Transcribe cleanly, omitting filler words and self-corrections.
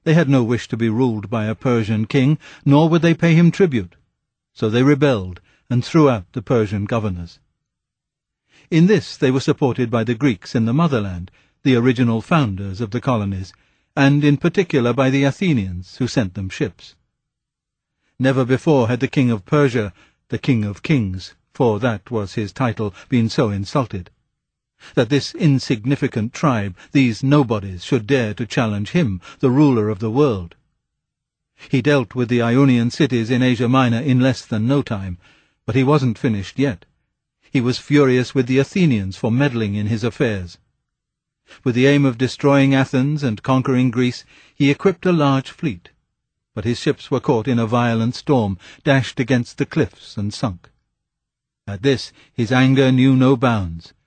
They had no wish to be ruled by a Persian king, nor would they pay him tribute. So they rebelled and threw out the Persian governors. In this they were supported by the Greeks in the motherland, the original founders of the colonies, and in particular by the Athenians, who sent them ships. Never before had the king of Persia, the king of kings, for that was his title, been so insulted. That this insignificant tribe, these nobodies, should dare to challenge him, the ruler of the world. He dealt with the Ionian cities in Asia Minor in less than no time, but he wasn't finished yet. He was furious with the Athenians for meddling in his affairs. With the aim of destroying Athens and conquering Greece, he equipped a large fleet, but his ships were caught in a violent storm, dashed against the cliffs and sunk. At this his anger knew no bounds.